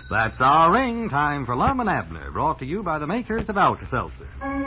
That's our ring. Time for Lum and Abner, brought to you by the makers of Alka-Seltzer.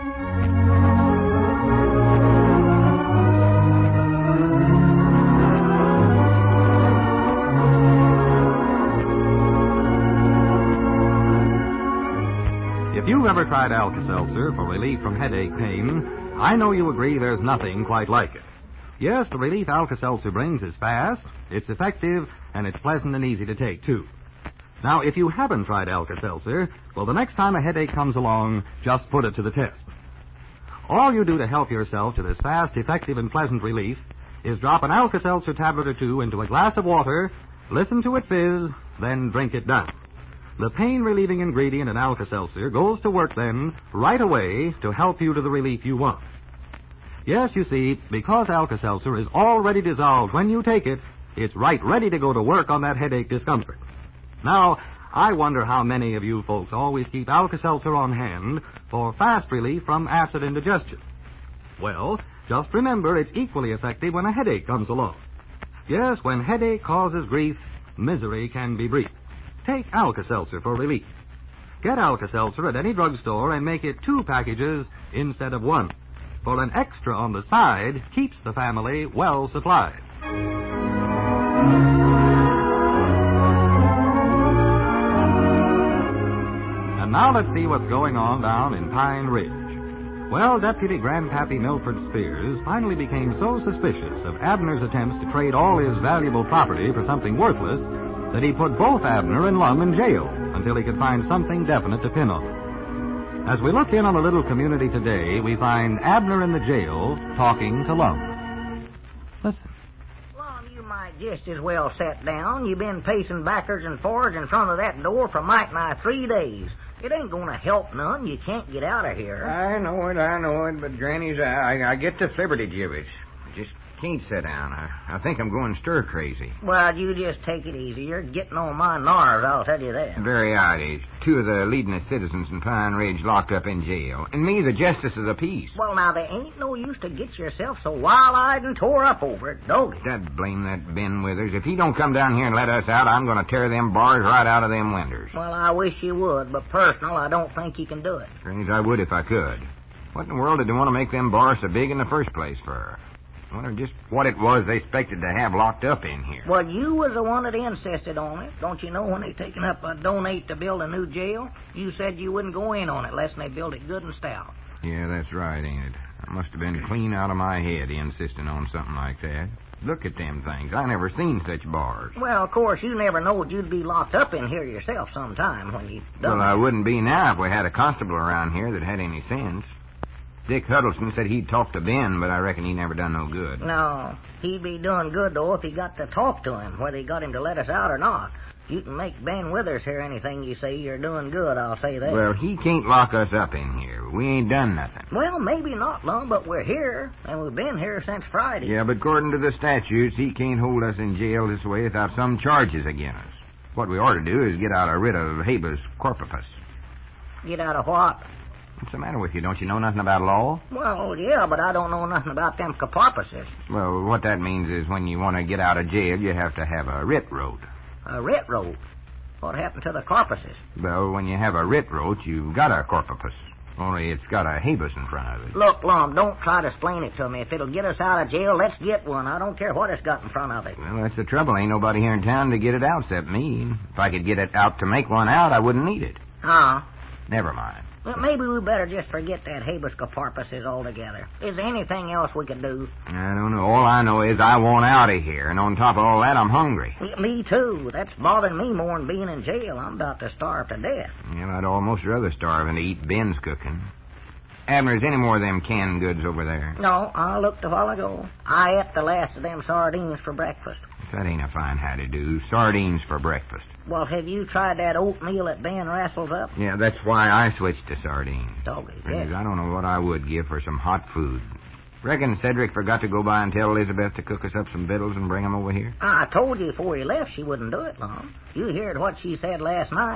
If you've ever tried Alka-Seltzer for relief from headache pain, I know you agree there's nothing quite like it. Yes, the relief Alka-Seltzer brings is fast, it's effective, and it's pleasant and easy to take, too. Now, if you haven't tried Alka-Seltzer, well, the next time a headache comes along, just put it to the test. All you do to help yourself to this fast, effective, and pleasant relief is drop an Alka-Seltzer tablet or two into a glass of water, listen to it fizz, then drink it down. The pain-relieving ingredient in Alka-Seltzer goes to work then, right away, to help you to the relief you want. Yes, you see, because Alka-Seltzer is already dissolved when you take it, it's right ready to go to work on that headache discomfort. Now, I wonder how many of you folks always keep Alka-Seltzer on hand for fast relief from acid indigestion. Well, just remember it's equally effective when a headache comes along. Yes, when headache causes grief, misery can be brief. Take Alka-Seltzer for relief. Get Alka-Seltzer at any drugstore and make it 2 packages instead of 1. For an extra on the side keeps the family well supplied. And now let's see what's going on down in Pine Ridge. Well, Deputy Grandpappy Milford Spears finally became so suspicious of Abner's attempts to trade all his valuable property for something worthless that he put both Abner and Lum in jail until he could find something definite to pin on them. As we look in on the little community today, we find Abner in the jail talking to Lum. Listen. Lum, you might just as well sit down. You've been pacing backwards and forwards in front of that door for might nigh 3 days. It ain't going to help none. You can't get out of here. I know it, but Granny's, I get the liberty gibbets. Just can't sit down. I think I'm going stir crazy. Well, you just take it easy. You're getting on my nerves, I'll tell you that. Very odd. 2 of the leadingest citizens in Pine Ridge locked up in jail, and me the justice of the peace. Well, now, there ain't no use to get yourself so wild-eyed and tore up over it, don't it? God blame that Ben Withers. If he don't come down here and let us out, I'm going to tear them bars right out of them windows. Well, I wish you would, but personal, I don't think you can do it. Granny's, I would if I could. What in the world did they want to make them bars so big in the first place for? I wonder just what it was they expected to have locked up in here. Well, you was the one that insisted on it. Don't you know when they taken up a donate to build a new jail? You said you wouldn't go in on it unless they built it good and stout. Yeah, that's right, ain't it? I must have been clean out of my head insisting on something like that. Look at them things. I never seen such bars. Well, of course, you never knowed you'd be locked up in here yourself sometime when you done. Well, I wouldn't be now if we had a constable around here that had any sense. Dick Huddleston said he'd talk to Ben, but I reckon he never done no good. No, he'd be doing good, though, if he got to talk to him, whether he got him to let us out or not. You can make Ben Withers hear anything you say, you're doing good, I'll say that. Well, he can't lock us up in here. We ain't done nothing. Well, maybe not, Lum, but we're here, and we've been here since Friday. Yeah, but according to the statutes, he can't hold us in jail this way without some charges against us. What we ought to do is get out a writ of habeas corpus. Get out of what? What's the matter with you? Don't you know nothing about law? Well, yeah, but I don't know nothing about them corpus's. Well, what that means is when you want to get out of jail, you have to have a writ wrote. A writ wrote? What happened to the corpuses? Well, when you have a writ wrote, you've got a corpus. Only it's got a habeas in front of it. Look, Lum, don't try to explain it to me. If it'll get us out of jail, let's get one. I don't care what it's got in front of it. Well, that's the trouble. Ain't nobody here in town to get it out except me. If I could get it out to make one out, I wouldn't need it. Never mind. Well, maybe we better just forget that habeas corpus altogether. Is there anything else we could do? I don't know. All I know is I want out of here, and on top of all that, I'm hungry. Me too. That's bothering me more than being in jail. I'm about to starve to death. Well, I'd almost rather starve than to eat Ben's cooking. Abner, is any more of them canned goods over there? No, I looked a while ago. I ate the last of them sardines for breakfast. That ain't a fine how-to-do. Sardines for breakfast. Well, have you tried that oatmeal that Ben wrestles up? Yeah, that's why I switched to sardines. Doggy, yes. I don't know what I would give for some hot food. Reckon Cedric forgot to go by and tell Elizabeth to cook us up some victuals and bring them over here? I told you before he left she wouldn't do it, Lum. You heard what she said last night.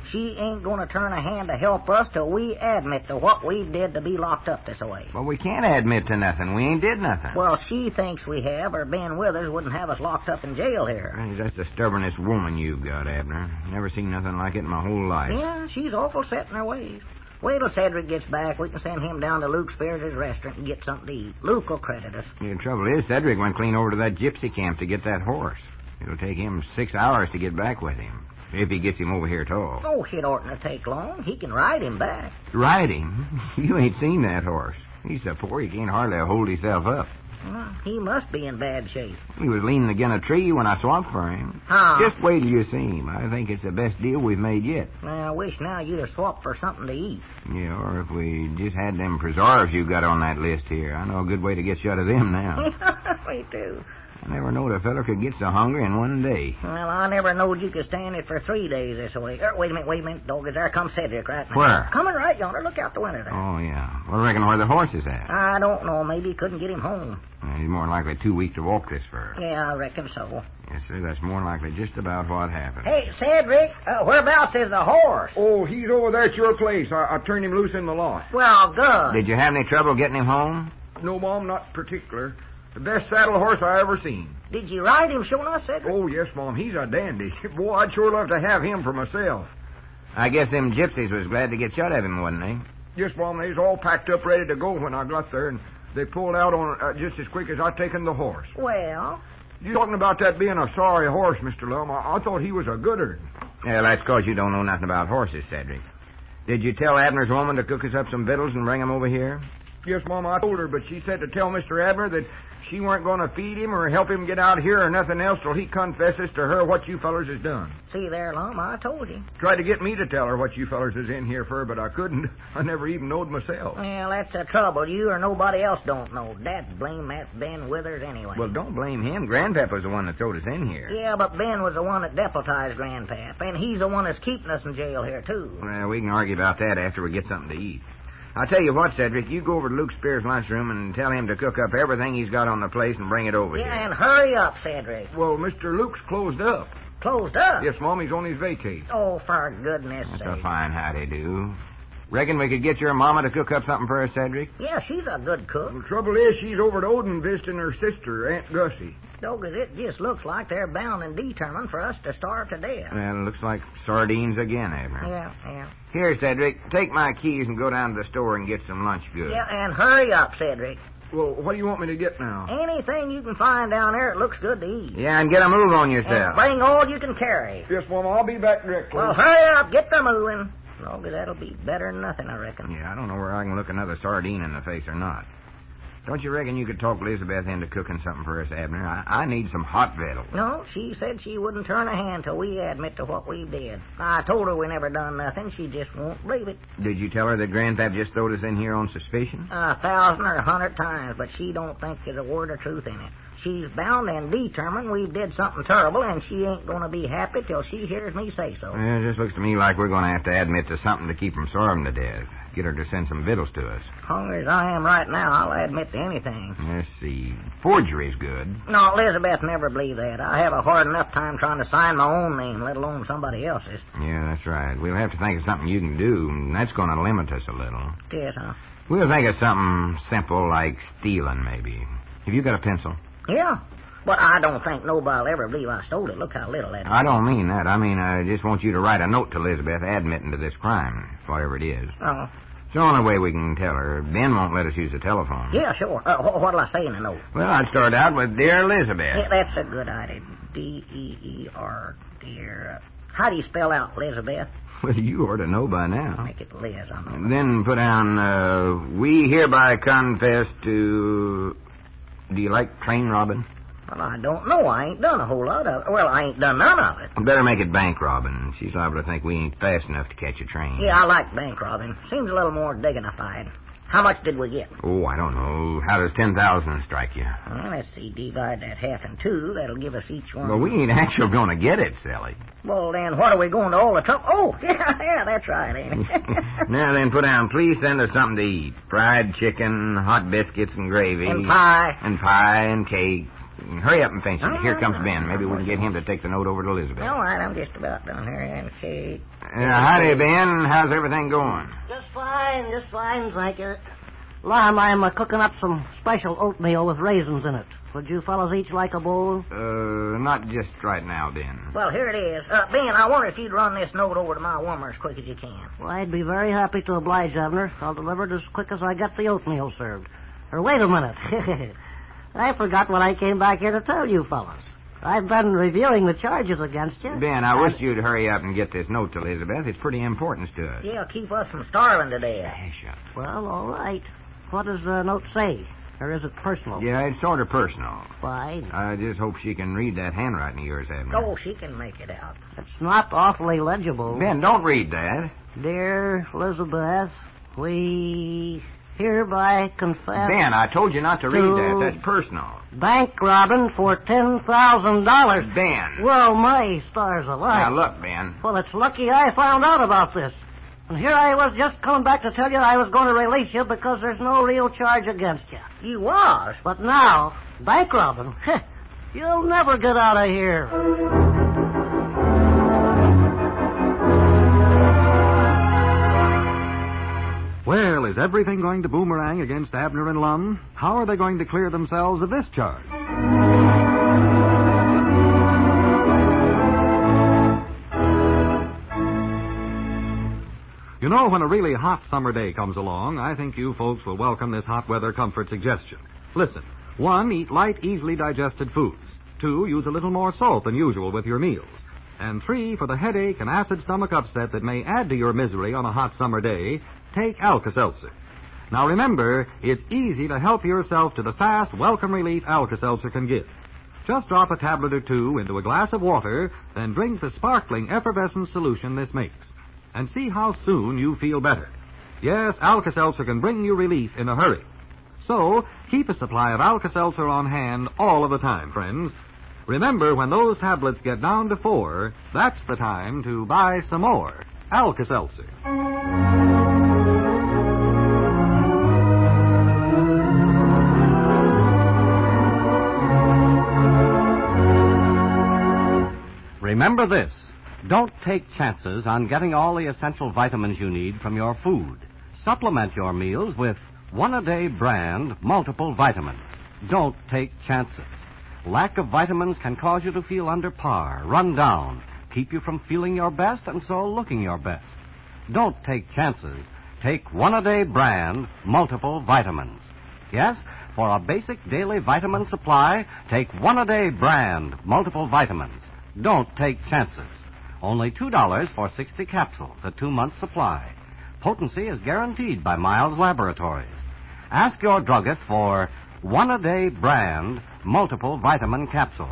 She ain't going to turn a hand to help us till we admit to what we did to be locked up this way. Well, we can't admit to nothing. We ain't did nothing. Well, she thinks we have, or Ben Withers wouldn't have us locked up in jail here. Hey, that's the stubbornest woman you've got, Abner. Never seen nothing like it in my whole life. Yeah, she's awful set in her ways. Wait till Cedric gets back. We can send him down to Luke Spears' restaurant and get something to eat. Luke will credit us. The trouble is, Cedric went clean over to that gypsy camp to get that horse. It'll take him 6 hours to get back with him, if he gets him over here at all. Oh, it oughtn't to take long. He can ride him back. Ride him? You ain't seen that horse. He's so poor he can't hardly hold himself up. Well, he must be in bad shape. He was leaning against a tree when I swapped for him. Huh? Just wait till you see him. I think it's the best deal we've made yet. I wish now you'd have swapped for something to eat. Yeah, or if we just had them preserves you got on that list here. I know a good way to get shut of them now. Me too. I never knowed a feller could get so hungry in one day. Well, I never knowed you could stand it for 3 days this way. Wait a minute, Dog. There comes Cedric right now. Where? Coming right yonder. Look out the window there. Oh, yeah. Well, I reckon where the horse is at. I don't know. Maybe he couldn't get him home. He's more than likely too weak to walk this far. Yeah, I reckon so. Yes, sir, that's more than likely just about what happened. Hey, Cedric, whereabouts is the horse? Oh, he's over there at your place. I turned him loose in the lot. Well, good. Did you have any trouble getting him home? No, Mom, not particular. The best saddle horse I ever seen. Did you ride him, sure enough, Cedric? Oh, yes, Mom. He's a dandy. Boy, I'd sure love to have him for myself. I guess them gypsies was glad to get shut of him, wasn't they? Yes, Mom. They was all packed up ready to go when I got there, and they pulled out on just as quick as I taken the horse. Well... You talking about that being a sorry horse, Mr. Lum. I thought he was a gooder. Yeah, that's 'cause you don't know nothing about horses, Cedric. Did you tell Abner's woman to cook us up some victuals and bring 'em over here? Yes, Mom, I told her, but she said to tell Mr. Abner that she weren't going to feed him or help him get out here or nothing else till he confesses to her what you fellers has done. See there, Lum, I told you. Tried to get me to tell her what you fellers is in here for, but I couldn't. I never even knowed myself. Well, that's the trouble. You or nobody else don't know. Dad's blame that Ben Withers anyway. Well, don't blame him. Grandpap was the one that throwed us in here. Yeah, but Ben was the one that deputized Grandpap, and he's the one that's keeping us in jail here, too. Well, we can argue about that after we get something to eat. I'll tell you what, Cedric, you go over to Luke Spears' lunchroom and tell him to cook up everything he's got on the place and bring it over here. Yeah, and hurry up, Cedric. Well, Mr. Luke's closed up. Closed up? Yes, Mom, he's on his vacate. Oh, for goodness That's sake. a fine howdy-do. Reckon we could get your mama to cook up something for us, Cedric? Yeah, she's a good cook. The trouble is, she's over to Odin visiting her sister, Aunt Gussie. Doggos, it just looks like they're bound and determined for us to starve to death. Well, it looks like sardines again, Abner. Yeah. Here, Cedric, take my keys and go down to the store and get some lunch goods. Yeah, and hurry up, Cedric. Well, what do you want me to get now? Anything you can find down there, it looks good to eat. Yeah, and get a move on And yourself. bring all you can carry. Yes, Mom, I'll be back directly. Well, hurry up, get them moving. Doggos, that'll be better than nothing, I reckon. Yeah, I don't know where I can look another sardine in the face or not. Don't you reckon you could talk Elizabeth into cooking something for us, Abner? I need some hot victuals. No, she said she wouldn't turn a hand till we admit to what we did. I told her we never done nothing. She just won't believe it. Did you tell her that Grandpap just throwed us in here on suspicion? 1,000 or 100 times, but she don't think there's a word of truth in it. She's bound and determined we did something terrible, and she ain't going to be happy till she hears me say so. Well, it just looks to me like we're going to have to admit to something to keep from starving to death. Get her to send some victuals to us. Hungry as I am right now, I'll admit to anything. Let's see. Forgery's good. No, Elizabeth never believed that. I have a hard enough time trying to sign my own name, let alone somebody else's. Yeah, that's right. We'll have to think of something you can do, and that's going to limit us a little. Yes, huh? We'll think of something simple like stealing, maybe. Have you got a pencil? Yeah. But I don't think nobody'll ever believe I stole it. Look how little that is. I don't mean that. I mean, I just want you to write a note to Elizabeth admitting to this crime, whatever it is. Oh. It's the only way we can tell her. Ben won't let us use the telephone. Yeah, sure. What'll I say in the note? Well, I'd start out with Dear Elizabeth. Yeah, that's a good idea. D-E-E-R, dear. How do you spell out Elizabeth? Well, you ought to know by now. Make it Liz, I know. Then put down, we hereby confess to... Do you like train robbing? Well, I don't know. I ain't done a whole lot of it. Well, I ain't done none of it. Better make it bank robbing. She's liable to think we ain't fast enough to catch a train. Yeah, I like bank robbing. Seems a little more dignified. How much did we get? Oh, I don't know. How does 10,000 strike you? Well, let's see. Divide that half in two. That'll give us each one. Well, we ain't actually going to get it, Sally. Well, then what are we going to all the trouble? Oh, yeah, that's right, ain't it? Now then, put down, please send us something to eat. Fried chicken, hot biscuits and gravy. And pie. And pie and cake. Hurry up and finish it. Here comes Ben. Maybe we can get him to take the note over to Elizabeth. All right, I'm just about done here. And see. Howdy, Ben. How's everything going? Just fine, thank you. Lum, I'm cooking up some special oatmeal with raisins in it. Would you fellas each like a bowl? Not just right now, Ben. Well, here it is. Ben, I wonder if you'd run this note over to my woman as quick as you can. Well, I'd be very happy to oblige, Abner. I'll deliver it as quick as I get the oatmeal served. Or wait a minute. I forgot what I came back here to tell you fellas. I've been reviewing the charges against you. Ben, I wish you'd hurry up and get this note to Elizabeth. It's pretty important to us. Yeah, keep us from starving to death. Yeah, sure. Well, all right. What does the note say? Or is it personal? Yeah, it's sort of personal. Fine. I just hope she can read that handwriting of yours, Abner. Oh, she can make it out. It's not awfully legible. Ben, don't read that. Dear Elizabeth, we hereby confess... Ben, I told you not to read that. That's personal. Bank robbing for $10,000. Ben. Well, my stars alive. Now, look, Ben. Well, it's lucky I found out about this. And here I was just coming back to tell you I was going to release you because there's no real charge against you. You was? But now, bank robbing, you'll never get out of here. Well, is everything going to boomerang against Abner and Lum? How are they going to clear themselves of this charge? You know, when a really hot summer day comes along, I think you folks will welcome this hot weather comfort suggestion. Listen. 1, eat light, easily digested foods. 2, use a little more salt than usual with your meals. And 3, for the headache and acid stomach upset that may add to your misery on a hot summer day, take Alka-Seltzer. Now remember, it's easy to help yourself to the fast, welcome relief Alka-Seltzer can give. Just drop a tablet or two into a glass of water, then drink the sparkling effervescent solution this makes. And see how soon you feel better. Yes, Alka-Seltzer can bring you relief in a hurry. So, keep a supply of Alka-Seltzer on hand all of the time, friends. Remember, when those tablets get down to 4, that's the time to buy some more Alka-Seltzer. Remember this. Don't take chances on getting all the essential vitamins you need from your food. Supplement your meals with One-A-Day brand multiple vitamins. Don't take chances. Lack of vitamins can cause you to feel under par, run down, keep you from feeling your best and so looking your best. Don't take chances. Take One-A-Day brand multiple vitamins. Yes, for a basic daily vitamin supply, take One-A-Day brand multiple vitamins. Don't take chances. Only $2 for 60 capsules, a 2-month supply. Potency is guaranteed by Miles Laboratories. Ask your druggist for One-A-Day brand multiple vitamin capsules.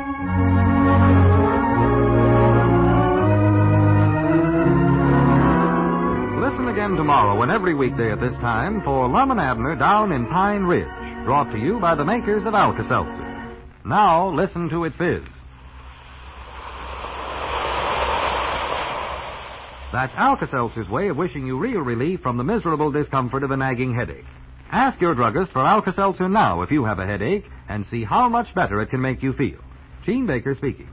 Listen again tomorrow and every weekday at this time for Lum and Abner Down in Pine Ridge, brought to you by the makers of Alka-Seltzer. Now, listen to it fizz. That's Alka-Seltzer's way of wishing you real relief from the miserable discomfort of a nagging headache. Ask your druggist for Alka-Seltzer now if you have a headache and see how much better it can make you feel. Gene Baker speaking.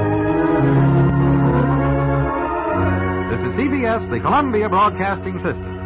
This is CBS, the Columbia Broadcasting System.